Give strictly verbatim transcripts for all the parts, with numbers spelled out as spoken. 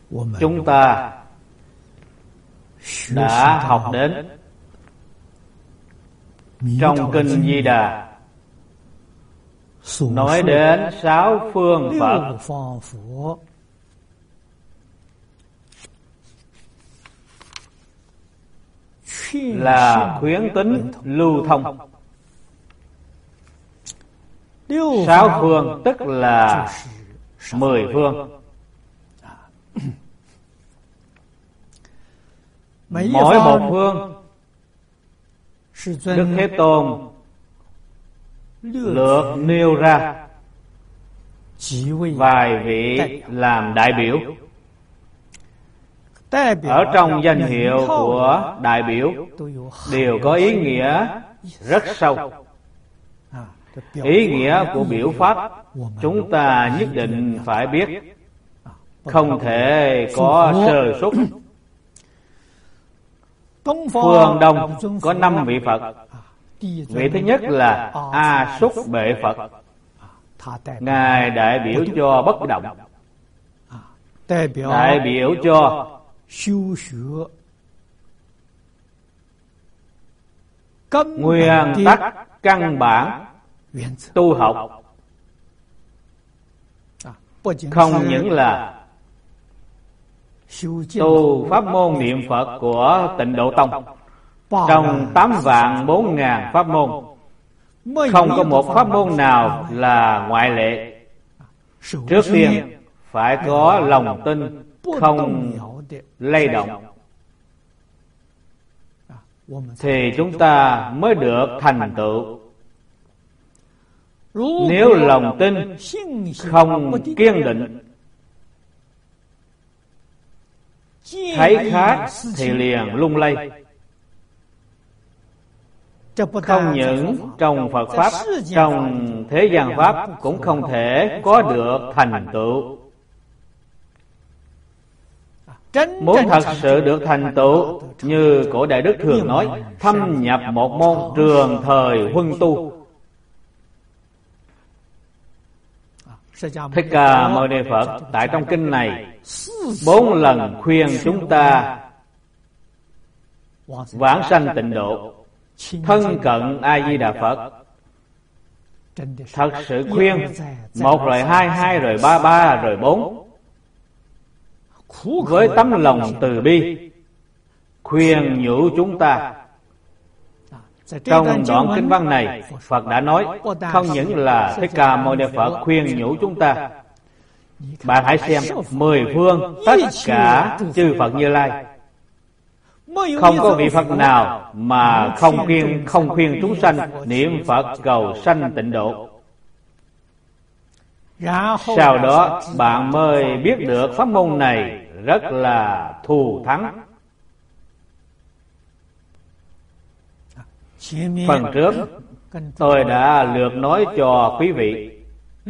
chúng ta đã học đến trong Kinh Di Đà nói đến sáu phương Phật là khuyến tính lưu thông. Sáu phương tức là mười phương. Mỗi một phương Đức Thế Tôn lược nêu ra vài vị làm đại biểu. Ở trong danh hiệu của đại biểu đều có ý nghĩa rất sâu. Ý nghĩa của biểu pháp chúng ta nhất định phải biết, không thể có sơ suất. Phương Đông có năm vị Phật. Vị thứ nhất là A Xúc Bệ Phật. Ngài đại biểu cho bất động, đại biểu cho nguyên tắc căn bản tu học. Không những là tu pháp môn niệm Phật của Tịnh Độ Tông, trong tám vạn bốn ngàn pháp môn không có một pháp môn nào là ngoại lệ. Trước tiên phải có lòng tin không lay động thì chúng ta mới được thành tựu. Nếu lòng tin không kiên định, thấy khác thì liền lung lay. Không những trong Phật Pháp, trong thế gian Pháp cũng không thể có được thành tựu. Muốn thật sự được thành tựu, như cổ Đại Đức thường nói, thâm nhập một môn trường thời huân tu. Thích Ca Mâu Ni Phật tại trong kinh này bốn lần khuyên chúng ta vãng sanh tịnh độ, thân cận A Di Đà Phật. Thật sự khuyên một rồi hai, hai rồi ba, ba rồi bốn, với tấm lòng từ bi khuyên nhủ chúng ta. Trong đoạn kinh văn này, Phật đã nói không những là Thích Ca Mâu Ni Phật khuyên nhủ chúng ta. Bạn hãy xem mười phương tất cả chư Phật Như Lai, không có vị Phật nào mà không khuyên không khuyên chúng sanh niệm Phật cầu sanh tịnh độ. Sau đó bạn mới biết được pháp môn này rất là thù thắng. Phần trước tôi đã lược nói cho quý vị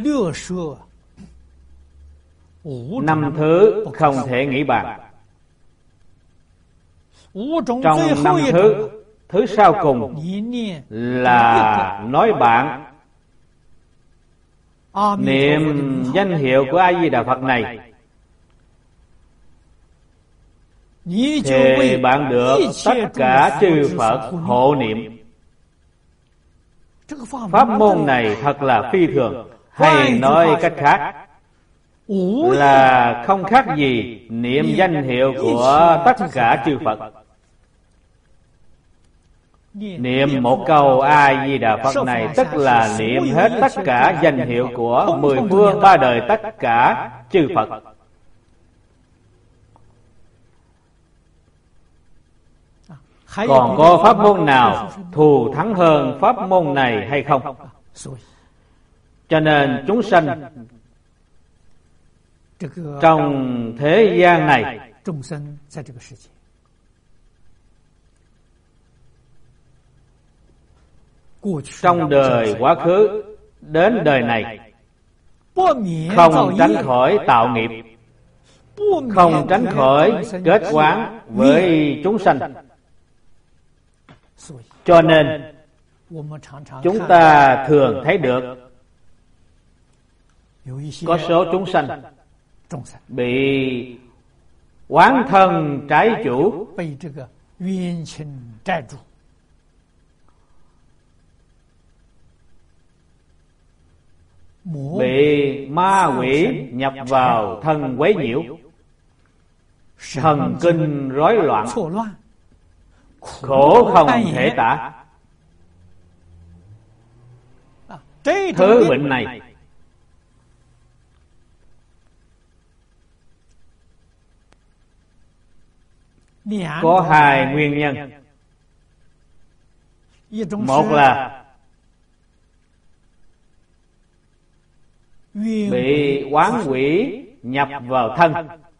năm thứ không thể nghĩ bàn. Trong năm thứ, thứ sau cùng là nói bạn niệm danh hiệu của A Di Đà Phật này thì bạn được tất cả chư Phật hộ niệm. Pháp môn này thật là phi thường, hay nói cách khác là không khác gì niệm danh hiệu của tất cả chư Phật. Niệm một câu A Di Đà Phật này tức là niệm hết tất cả danh hiệu của mười phương ba đời tất cả chư Phật. Còn có pháp môn nào thù thắng hơn pháp môn này hay không? Cho nên chúng sanh trong thế gian này, trong đời quá khứ đến đời này, không tránh khỏi tạo nghiệp, không tránh khỏi kết oán với chúng sanh. Cho nên chúng ta thường thấy được có số chúng sanh bị oán thân trái chủ, bị ma quỷ nhập vào thân quấy nhiễu, thần kinh rối loạn, khổ không thể tả. Thứ bệnh này có hai nguyên nhân. Một là bị oán quỷ nhập vào thân,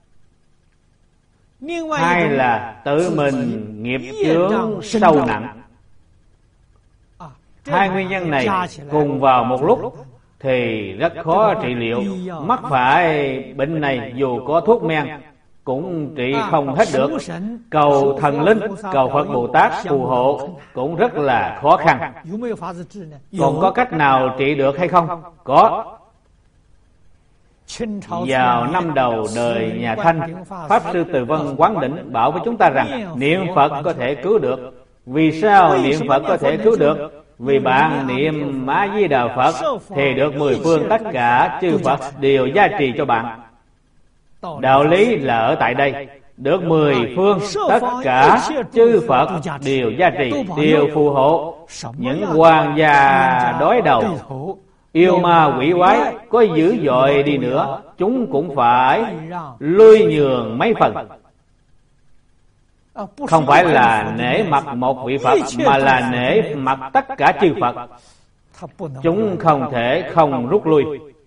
hai là tự mình nghiệp chướng sâu nặng. Hai nguyên nhân này cùng vào một lúc thì rất khó trị liệu. Mắc phải bệnh này dù có thuốc men cũng trị không hết được. Cầu thần linh, cầu Phật Bồ Tát phù hộ cũng rất là khó khăn. Còn có cách nào trị được hay không? Có. Vào năm đầu đời nhà Thanh, Pháp Sư Từ Vân Quán Đỉnh bảo với chúng ta rằng niệm Phật có thể cứu được. Vì sao niệm Phật có thể cứu được? Vì bạn niệm A Di Đà Phật thì được mười phương tất cả chư Phật đều gia trì cho bạn. Đạo lý là ở tại đây. Được mười phương tất cả chư Phật đều gia trì, đều phù hộ. Những quan gia đối đầu, yêu ma quỷ quái có dữ dội đi nữa, chúng cũng phải lui nhường mấy phần. Không phải là nể mặt một vị Phật, mà là nể mặt tất cả chư Phật. Chúng không thể không rút lui.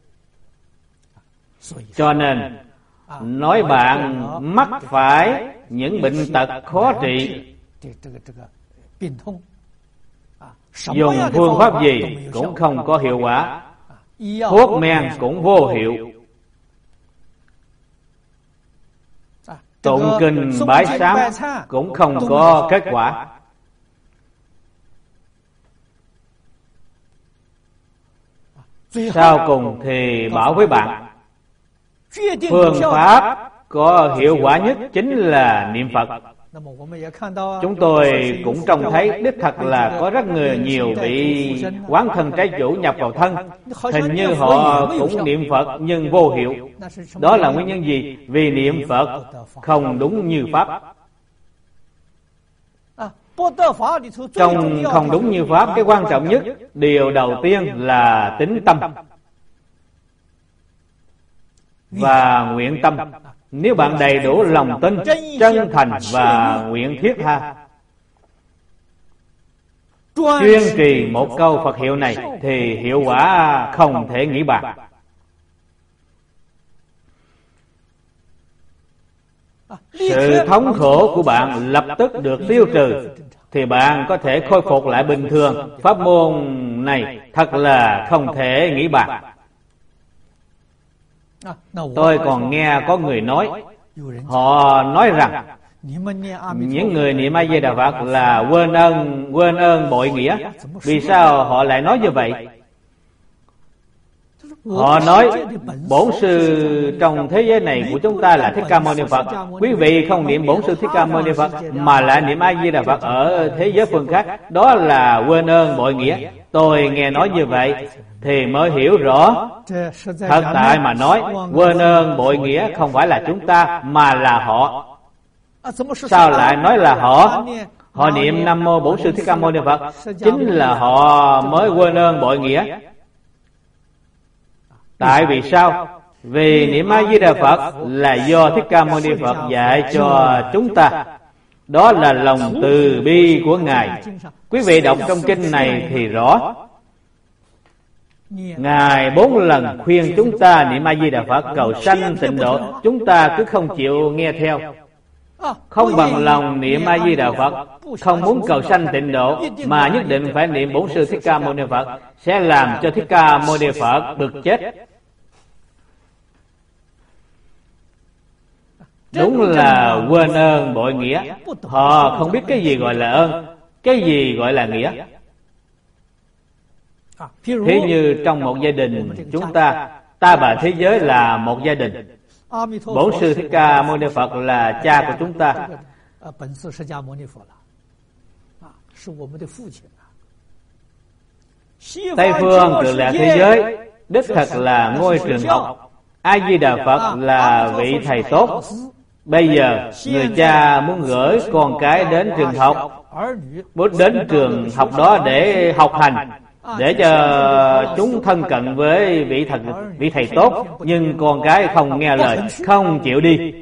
Cho nên nói bạn mắc phải những bệnh tật khó trị, dùng phương pháp gì cũng không có hiệu quả, thuốc men cũng vô hiệu, tụng kinh bái sám cũng không có kết quả. Sau cùng thì bảo với bạn, phương pháp có hiệu quả nhất chính là niệm Phật. Chúng tôi cũng trông thấy đích thật là có rất người nhiều bị oán thân trái chủ nhập vào thân. Hình như họ cũng niệm Phật nhưng vô hiệu. Đó là nguyên nhân gì? Vì niệm Phật không đúng như Pháp. Trong không đúng như Pháp, cái quan trọng nhất, điều đầu tiên là tín tâm và nguyện tâm. Nếu bạn đầy đủ lòng tin, chân thành và nguyện thiết tha, chuyên trì một câu Phật hiệu này thì hiệu quả không thể nghĩ bàn. Sự thống khổ của bạn lập tức được tiêu trừ, thì bạn có thể khôi phục lại bình thường. Pháp môn này thật là không thể nghĩ bàn. Tôi còn nghe có người nói, họ nói rằng những người niệm A Di Đà Phật là quên ơn quên ơn bội nghĩa. Vì sao họ lại nói như vậy? Họ nói bổn sư trong thế giới này của chúng ta là Thích Ca Mâu Ni Phật. Quý vị không niệm bổn sư Thích Ca Mâu Ni Phật mà lại niệm A Di Đà Phật ở thế giới phương khác, đó là quên ơn bội nghĩa. Tôi nghe nói như vậy thì mới hiểu rõ. Thật tại mà nói, quên ơn bội nghĩa không phải là chúng ta mà là họ. Sao lại nói là họ? Họ niệm Nam Mô Bổn Sư Thích Ca Mâu Ni Phật, chính là họ mới quên ơn bội nghĩa. Tại vì sao? Vì niệm A Di Đà Phật là do Thích Ca Mâu Ni Phật dạy cho chúng ta. Đó là lòng từ bi của Ngài. Quý vị đọc trong kinh này thì rõ. Ngài bốn lần khuyên chúng ta niệm A Di Đà Phật cầu sanh tịnh độ, chúng ta cứ không chịu nghe theo, không bằng lòng niệm A Di Đà Phật, không muốn cầu sanh tịnh độ mà nhất định phải niệm Bổn Sư Thích Ca Mâu Ni Phật, sẽ làm cho Thích Ca Mâu Ni Phật bực chết. Đúng là quên ơn bội nghĩa. Họ không biết cái gì gọi là ơn, cái gì gọi là nghĩa. Thế như trong một gia đình chúng ta, ta bà thế giới là một gia đình. Bổn Sư Thích Ca Mâu Ni Phật là cha của chúng ta. Tây phương Cực Lạc thế giới đích thật là ngôi trường học. A Di Đà Phật là vị thầy tốt. Bây giờ người cha muốn gửi con cái đến trường học, muốn đến trường học đó để học hành, để cho chúng thân cận với vị thầy, vị thầy tốt, nhưng con cái không nghe lời, không chịu đi.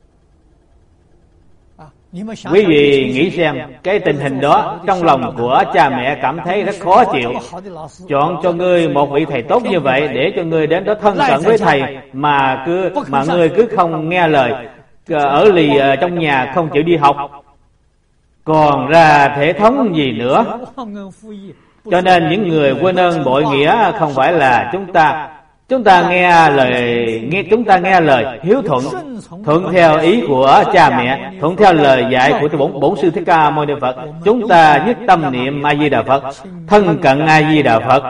Quý vị nghĩ xem, cái tình hình đó trong lòng của cha mẹ cảm thấy rất khó chịu. Chọn cho ngươi một vị thầy tốt như vậy để cho ngươi đến đó thân cận với thầy, mà cứ mà ngươi cứ không nghe lời, ở lì trong nhà không chịu đi học, còn ra thể thống gì nữa. Cho nên những người quên ơn bội nghĩa không phải là chúng ta. Chúng ta nghe lời nghe chúng ta nghe lời hiếu thuận, thuận theo ý của cha mẹ, thuận theo lời dạy của bổn bổn Sư Thích Ca Mâu Ni Phật. Chúng ta nhất tâm niệm A Di Đà Phật, thân cận A Di Đà Phật.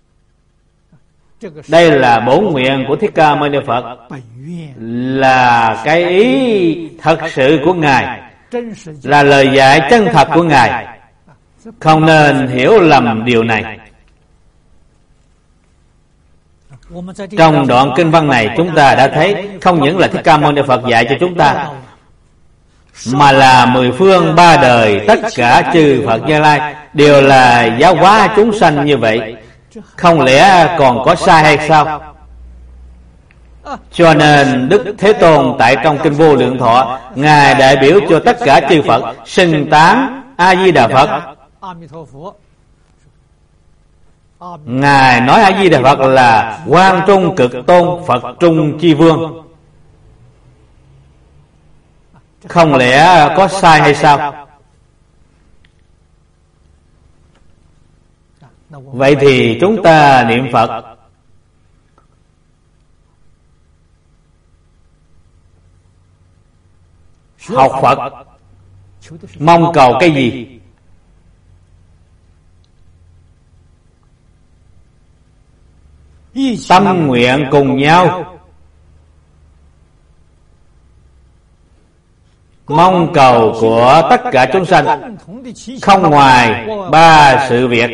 Đây là bổn nguyện của Thích Ca Mâu Ni Phật, là cái ý thật sự của Ngài, là lời dạy chân thật của Ngài. Không nên hiểu lầm điều này. Trong đoạn kinh văn này chúng ta đã thấy không những là Thích Ca Mâu Ni Phật dạy cho chúng ta, mà là mười phương ba đời tất cả chư Phật Như Lai đều là giáo hóa chúng sanh như vậy. Không lẽ còn có sai hay sao? Cho nên Đức Thế Tôn tại trong kinh Vô Lượng Thọ, Ngài đại biểu cho tất cả chư Phật xưng tán A Di Đà Phật. Ngài nói A Di Đà Phật là Quang Trung Cực Tôn, Phật Trung Chi Vương. Không lẽ có sai hay sao? Vậy thì chúng ta niệm Phật, học Phật, mong cầu cái gì? Tâm nguyện cùng nhau, mong cầu của tất cả chúng sanh, không ngoài ba sự việc.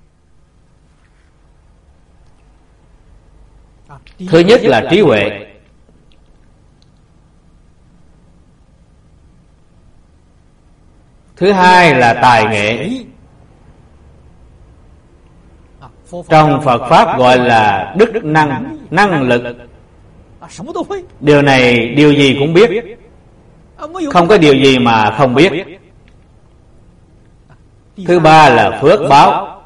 Thứ nhất là trí huệ, thứ hai là tài nghệ. Trong Phật Pháp gọi là đức năng, năng lực. Điều này điều gì cũng biết, không có điều gì mà không biết. Thứ ba là phước báo,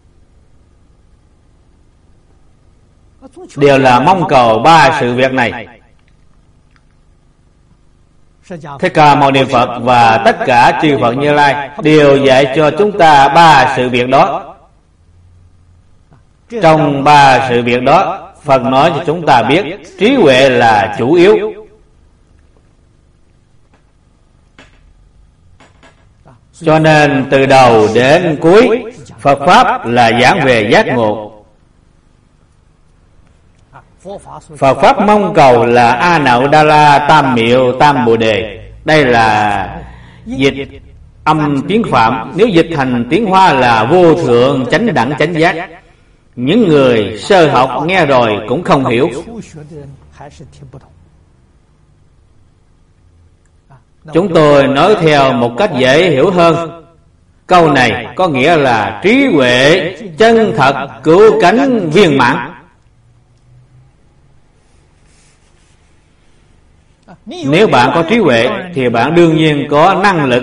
đều là mong cầu ba sự việc này. Thích Ca Mâu Ni Phật và tất cả chư Phật Như Lai đều dạy cho chúng ta ba sự việc đó. Trong ba sự việc đó, Phật nói cho chúng ta biết trí huệ là chủ yếu. Cho nên từ đầu đến cuối, Phật Pháp là giảng về giác ngộ. Phật Pháp mong cầu là A Nậu Đa La Tam Miệu Tam Bồ Đề. Đây là dịch âm tiếng Phạm. Nếu dịch thành tiếng Hoa là vô thượng chánh đẳng chánh giác. Những người sơ học nghe rồi cũng không hiểu. Chúng tôi nói theo một cách dễ hiểu hơn. Câu này có nghĩa là trí huệ chân thật cứu cánh viên mãn. Nếu bạn có trí huệ thì bạn đương nhiên có năng lực,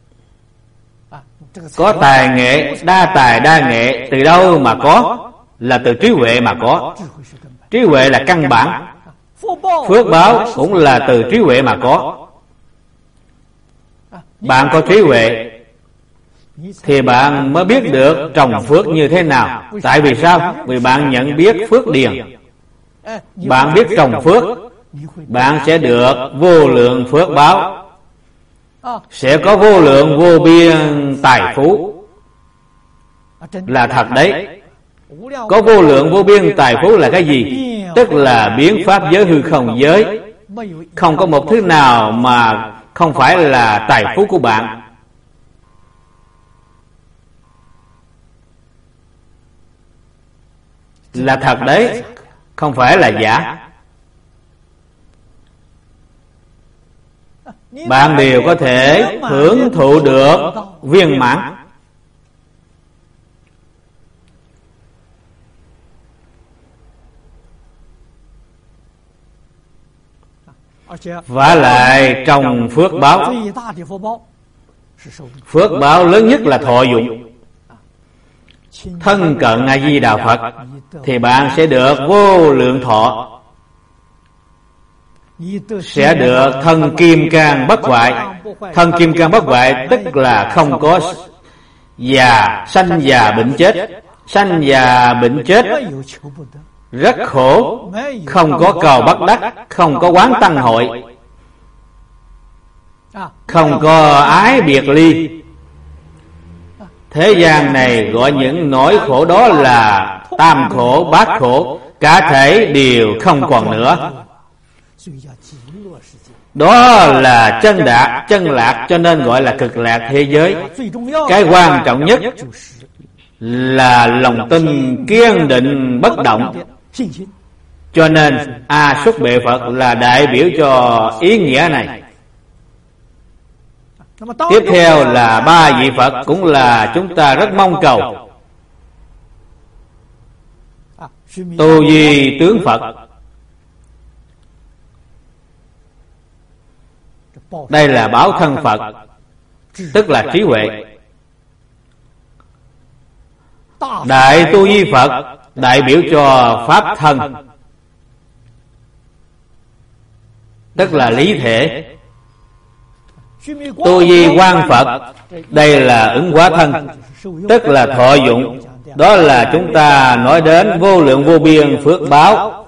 có tài nghệ, đa tài đa nghệ. Từ đâu mà có? Là từ trí huệ mà có. Trí huệ là căn bản. Phước báo cũng là từ trí huệ mà có. Bạn có trí huệ thì bạn mới biết được trồng phước như thế nào. Tại vì sao? Vì bạn nhận biết phước điền. Bạn biết trồng phước, bạn sẽ được vô lượng phước báo, sẽ có vô lượng vô biên tài phú. Là thật đấy. Có vô lượng vô biên tài phú là cái gì? Tức là biến pháp giới hư không giới, Không có một thứ nào mà không phải là tài phú của bạn. Là thật đấy, không phải là giả. Bạn đều có thể hưởng thụ được viên mãn. Vả lại trong phước báo, phước báo lớn nhất là thọ dụng. Thân cận A Di Đà Phật thì bạn sẽ được vô lượng thọ, sẽ được thân kim cang bất hoại. Thân kim cang bất hoại tức là không có già, sanh già bệnh chết. Sanh già bệnh chết rất khổ, không có cầu bất đắc, không có quán tăng hội, không có ái biệt ly. Thế gian này gọi những nỗi khổ đó là tam khổ, bát khổ, cả thể đều không còn nữa. Đó là chân đạt, chân lạc, cho nên gọi là cực lạc thế giới. Cái quan trọng nhất là lòng tin kiên định bất động. Cho nên A Xúc Bệ Phật là đại biểu cho ý nghĩa này. Tiếp theo là ba vị Phật, cũng là chúng ta rất mong cầu. Tu Di Tướng Phật, đây là báo thân Phật, tức là trí huệ. Đại Tu Di Phật đại biểu cho pháp thân, tức là lý thể. Tu Di Quang Phật, đây là ứng hóa thân, tức là thọ dụng. Đó là chúng ta nói đến vô lượng vô biên phước báo.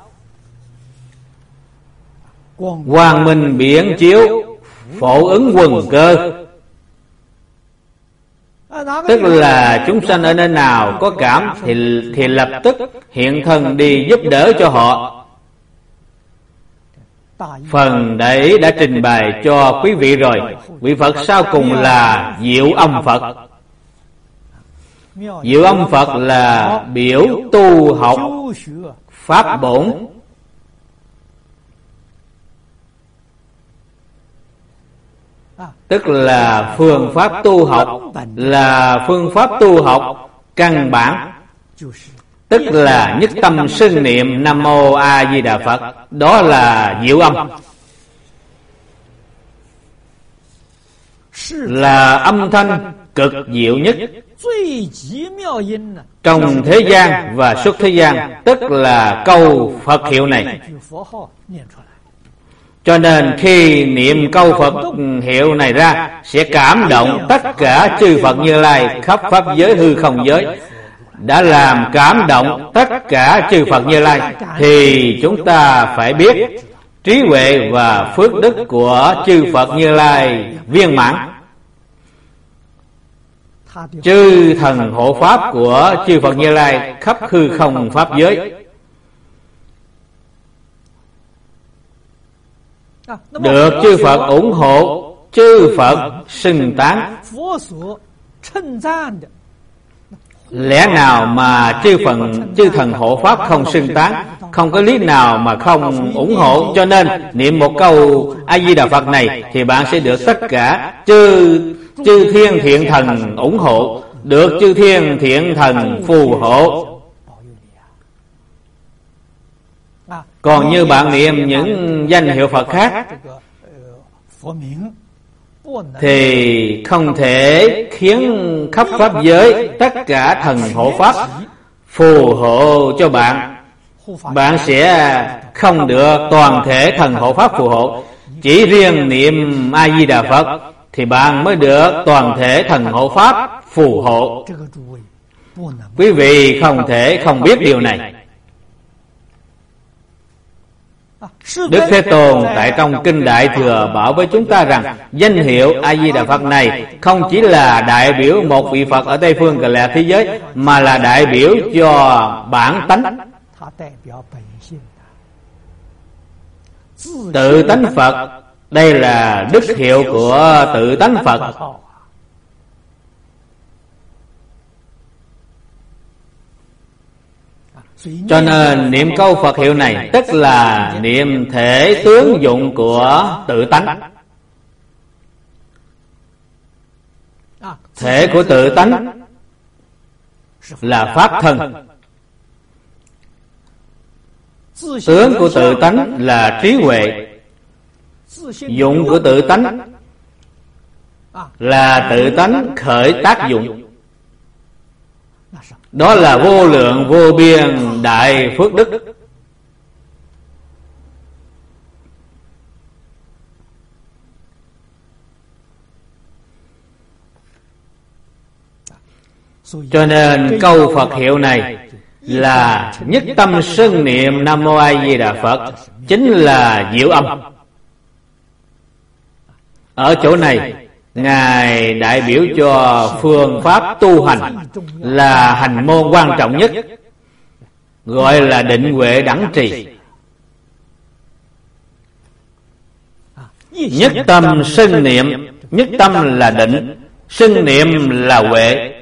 Quang minh biển chiếu, phổ ứng quần cơ, tức là chúng sanh ở nơi nào có cảm thì, thì lập tức hiện thân đi giúp đỡ cho họ. Phần đấy đã trình bày cho quý vị rồi. Vị Phật sau cùng là Diệu Âm Phật. Diệu Âm Phật là biểu tu học pháp bổn. Tức là phương pháp tu học, là phương pháp tu học căn bản, tức là nhất tâm xưng niệm Nam Mô A Di Đà Phật. Đó là Diệu Âm, là âm thanh cực diệu nhất trong thế gian và xuất thế gian, tức là câu Phật hiệu này. Cho nên khi niệm câu Phật hiệu này ra, sẽ cảm động tất cả chư Phật Như Lai khắp pháp giới hư không giới, đã làm cảm động tất cả chư Phật Như Lai. Thì chúng ta phải biết trí huệ và phước đức của chư Phật Như Lai viên mãn. Chư thần hộ pháp của chư Phật Như Lai khắp hư không pháp giới được chư Phật ủng hộ, chư Phật xưng tán. Lẽ nào mà chư phần chư thần hộ pháp không xưng tán? Không có lý nào mà không ủng hộ. Cho nên niệm một câu A Di Đà Phật này thì bạn sẽ được tất cả chư chư thiên thiện thần ủng hộ, được chư thiên thiện thần phù hộ. Còn như bạn niệm những danh hiệu Phật khác thì không thể khiến khắp pháp giới tất cả thần hộ pháp phù hộ cho bạn. Bạn sẽ không được toàn thể thần hộ pháp phù hộ. Chỉ riêng niệm A Di Đà Phật thì bạn mới được toàn thể thần hộ pháp phù hộ. Quý vị không thể không biết điều này. Đức Thế Tôn tại trong Kinh Đại Thừa bảo với chúng ta rằng danh hiệu A Di Đà Phật này không chỉ là đại biểu một vị Phật ở Tây Phương Cực Lạc thế giới, mà là đại biểu cho bản tánh. Tự tánh Phật, đây là đức hiệu của tự tánh Phật. Cho nên niệm câu Phật hiệu này tức là niệm thể tướng dụng của tự tánh. Thể của tự tánh là pháp thân, tướng của tự tánh là trí huệ, dụng của tự tánh là tự tánh khởi tác dụng. Đó là vô lượng vô biên đại phước đức. Cho nên câu Phật hiệu này là nhất tâm xưng niệm Nam Mô A Di Đà Phật, chính là diệu âm. Ở chỗ này Ngài đại biểu cho phương pháp tu hành là hành môn quan trọng nhất, gọi là định huệ đẳng trì. Nhất tâm xưng niệm, nhất tâm là định, xưng niệm là huệ.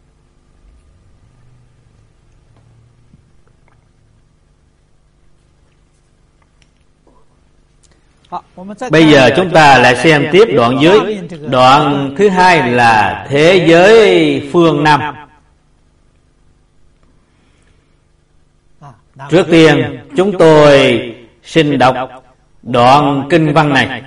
Bây giờ chúng ta lại xem tiếp đoạn dưới. Đoạn thứ hai là thế giới phương Nam. Trước tiên chúng tôi xin đọc đoạn kinh văn này.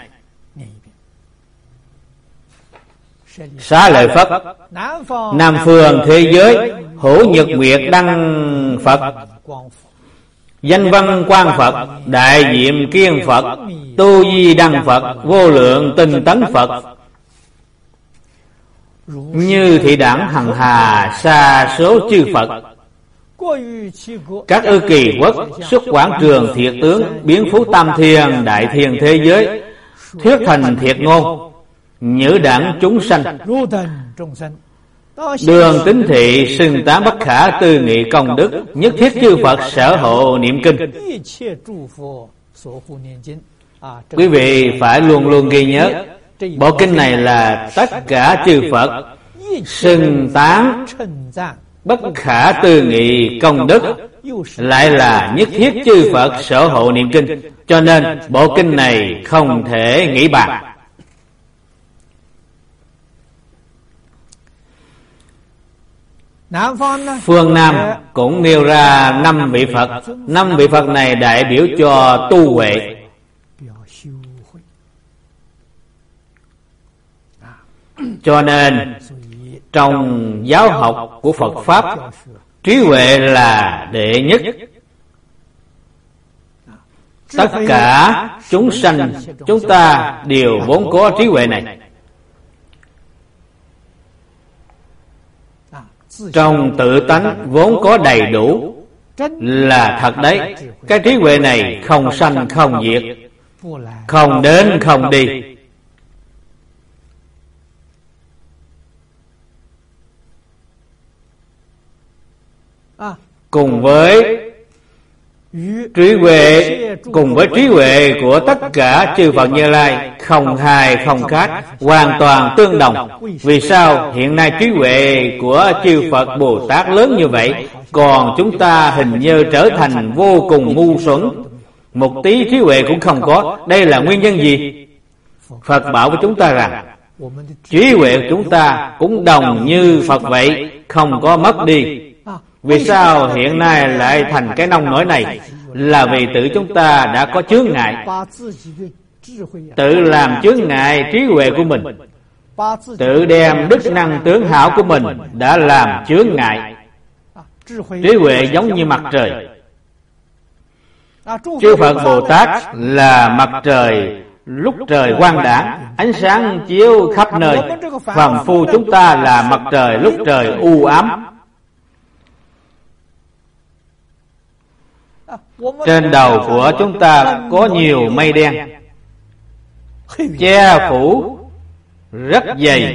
Xá lợi Phất, Nam phương thế giới, hữu nhật nguyệt đăng Phật, danh văn quang Phật, đại diệm kiên Phật, tu di đăng Phật, vô lượng tinh tấn Phật. Như thị đẳng hằng hà sa số chư Phật, các ư kỳ quốc xuất quảng trường thiệt tướng, biến phú tam thiên đại thiên thế giới, thuyết thành thiệt ngôn, nhữ đẳng chúng sanh. Đường tín thị xưng tám bất khả tư nghị công đức, nhất thiết chư Phật sở hộ niệm kinh. Quý vị phải luôn luôn ghi nhớ, bộ kinh này là tất cả chư Phật xưng tán bất khả tư nghị công đức, lại là nhất thiết chư Phật sở hộ niệm kinh. Cho nên bộ kinh này không thể nghĩ bàn. Phương Nam cũng nêu ra năm vị Phật. Năm vị Phật này đại biểu cho tu huệ. Cho nên trong giáo học của Phật Pháp, trí huệ là đệ nhất. Tất cả chúng sanh chúng ta đều vốn có trí huệ này. Trong tự tánh vốn có đầy đủ, là thật đấy. Cái trí huệ này không sanh không diệt, không đến không đi. Cùng với trí huệ, cùng với trí huệ của tất cả chư Phật Như Lai không hai không khác, hoàn toàn tương đồng. Vì sao hiện nay trí huệ của chư Phật Bồ Tát lớn như vậy, còn chúng ta hình như trở thành vô cùng ngu xuẩn, một tí trí huệ cũng không có? Đây là nguyên nhân gì? Phật bảo với chúng ta rằng trí huệ của chúng ta cũng đồng như Phật vậy, không có mất đi. Vì sao hiện nay lại thành cái nông nổi này? Là vì tự chúng ta đã có chướng ngại, tự làm chướng ngại trí huệ của mình, tự đem đức năng tướng hảo của mình đã làm chướng ngại. Trí huệ giống như mặt trời. Chư Phật Bồ Tát là mặt trời lúc trời quang đãng, ánh sáng chiếu khắp nơi. Phàm phu chúng ta là mặt trời lúc trời u ám. Trên đầu của chúng ta có nhiều mây đen che phủ rất dày.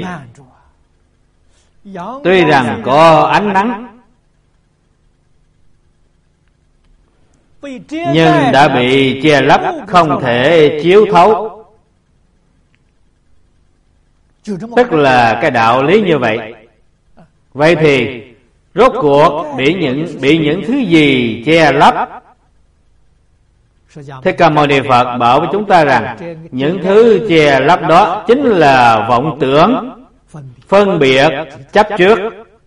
Tuy rằng có ánh nắng, nhưng đã bị che lấp, không thể chiếu thấu. Tức là cái đạo lý như vậy. Vậy thì rốt cuộc bị những bị những thứ gì che lấp? Thích Ca Mâu Ni Phật bảo với chúng ta rằng những thứ che lấp đó chính là vọng tưởng, phân biệt, chấp trước.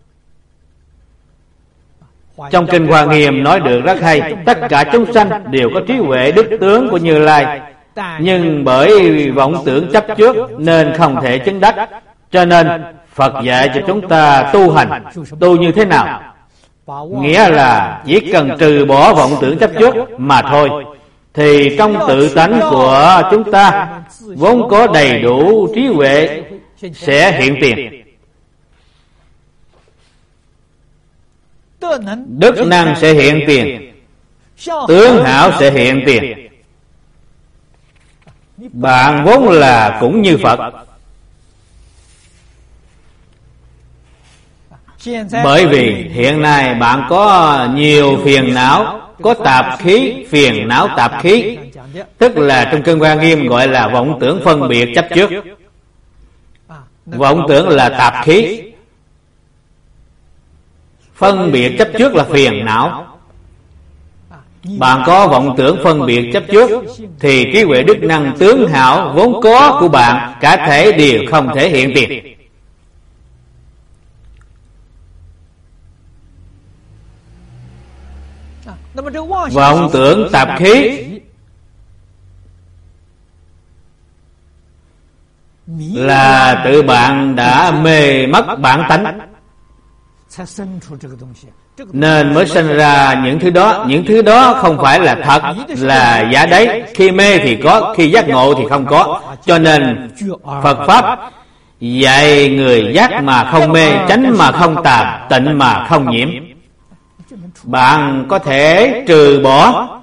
Trong Kinh Hoa Nghiêm nói được rất hay: tất cả chúng sanh đều có trí huệ đức tướng của Như Lai, nhưng bởi vọng tưởng chấp trước nên không thể chứng đắc. Cho nên Phật dạy cho chúng ta tu hành. Tu như thế nào? Nghĩa là chỉ cần trừ bỏ vọng tưởng chấp trước mà thôi, thì trong tự tánh của chúng ta vốn có đầy đủ trí huệ sẽ hiện tiền. Đức năng sẽ hiện tiền, tướng hảo sẽ hiện tiền. Bạn vốn là cũng như Phật. Bởi vì hiện nay bạn có nhiều phiền não, có tạp khí, phiền não tạp khí, tức là trong Kinh Hoa Nghiêm gọi là vọng tưởng phân biệt chấp trước. Vọng tưởng là tạp khí, phân biệt chấp trước là phiền não. Bạn có vọng tưởng phân biệt chấp trước thì trí huệ đức năng tướng hảo vốn có của bạn cả thể đều không thể hiện tiền. Vọng tưởng tạp khí là tự bạn đã mê mất bản tánh, nên mới sinh ra những thứ đó. Những thứ đó không phải là thật, là giả đấy. Khi mê thì có, khi giác ngộ thì không có. Cho nên Phật Pháp dạy người giác mà không mê, tránh mà không tạp, tịnh mà không nhiễm. Bạn có thể trừ bỏ